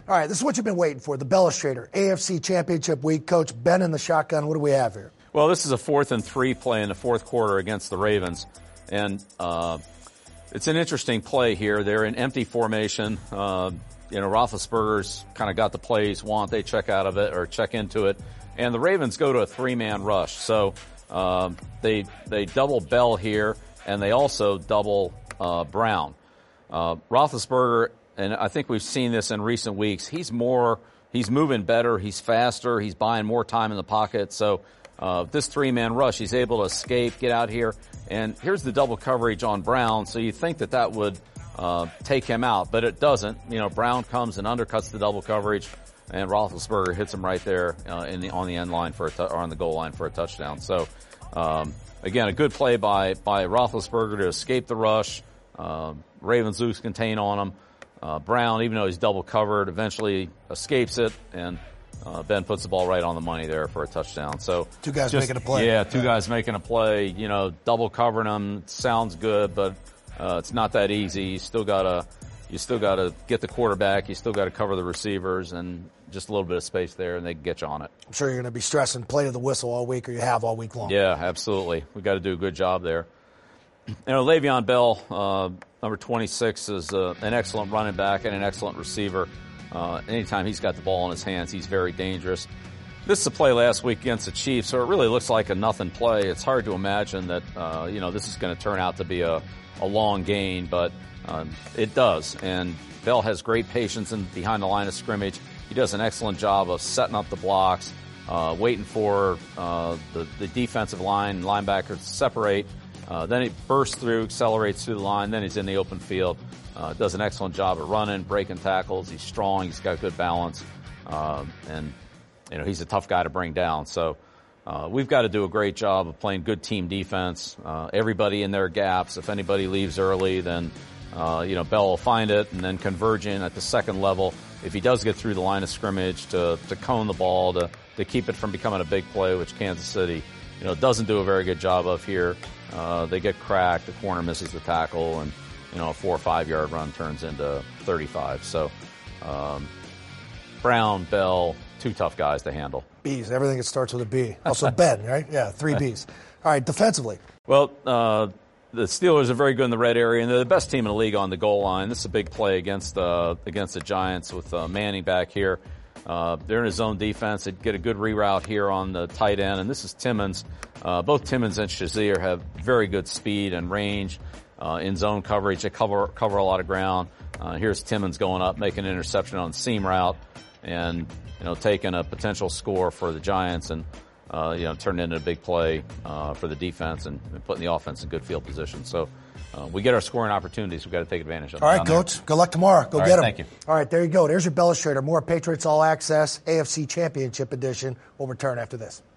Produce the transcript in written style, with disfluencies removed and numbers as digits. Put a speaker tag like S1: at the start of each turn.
S1: All right, this is what you've been waiting for, the Bellustrator, AFC Championship Week. Coach, Ben in the shotgun, what do we have here?
S2: Well, this is a 4th and 3 play in the fourth quarter against the Ravens. And it's an interesting play here. They're in empty formation. Roethlisberger's kind of got the plays they check out of it or check into it. And the Ravens go to a 3-man rush. So they double Bell here, and they also double Brown. Roethlisberger, and I think we've seen this in recent weeks, he's moving better, he's faster, he's buying more time in the pocket. So this 3-man rush, he's able to escape, get out here. And here's the double coverage on Brown, so you think that would take him out, but it doesn't. Brown comes and undercuts the double coverage, and Roethlisberger hits him right there on the end line or on the goal line for a touchdown. So again, a good play by Roethlisberger to escape the rush. Ravens lose contain on him. Brown, even though he's double covered, eventually escapes it, and Ben puts the ball right on the money there for a touchdown. So
S1: two guys making a play.
S2: Yeah, two guys making a play. Double covering them sounds good, but it's not that easy. You still gotta get the quarterback. You still gotta cover the receivers, and just a little bit of space there, and they can get you on it.
S1: I'm sure you're going to be stressing play to the whistle all week, or you have all week long.
S2: Yeah, absolutely. We got to do a good job there. Le'Veon Bell, number 26, is an excellent running back and an excellent receiver. Anytime he's got the ball in his hands, he's very dangerous. This is a play last week against the Chiefs, so it really looks like a nothing play. It's hard to imagine that, this is going to turn out to be a long gain, but it does. And Bell has great patience behind the line of scrimmage. He does an excellent job of setting up the blocks, waiting for the defensive linebackers to separate. Then he bursts through, accelerates through the line. Then he's in the open field. Does an excellent job of running, breaking tackles. He's strong. He's got good balance. And he's a tough guy to bring down. So we've got to do a great job of playing good team defense. Everybody in their gaps. If anybody leaves early, then Bell will find it and then converge in at the second level. If he does get through the line of scrimmage to cone the ball, to keep it from becoming a big play, which Kansas City doesn't do a very good job of here. They get cracked, the corner misses the tackle, and a 4 or 5 yard run turns into 35. So Brown, Bell, two tough guys to handle.
S1: B's, everything that starts with a B. Also Ben, right? Yeah, 3 B's. All right, defensively.
S2: Well, the Steelers are very good in the red area, and they're the best team in the league on the goal line. This is a big play against the Giants with Manning back here. They're in a zone defense. They get a good reroute here on the tight end, and this is Timmons. Both Timmons and Shazier have very good speed and range in zone coverage. They cover a lot of ground. Here's Timmons going up, making an interception on the seam route, and taking a potential score for the Giants, and turning into a big play for the defense and putting the offense in good field position. So we get our scoring opportunities. We've got to take advantage of them.
S1: All right, Coach. Good luck tomorrow. Go get them.
S2: Thank you.
S1: All right, there you go. There's your Bellustrator. More Patriots All Access AFC Championship Edition. We'll return after this.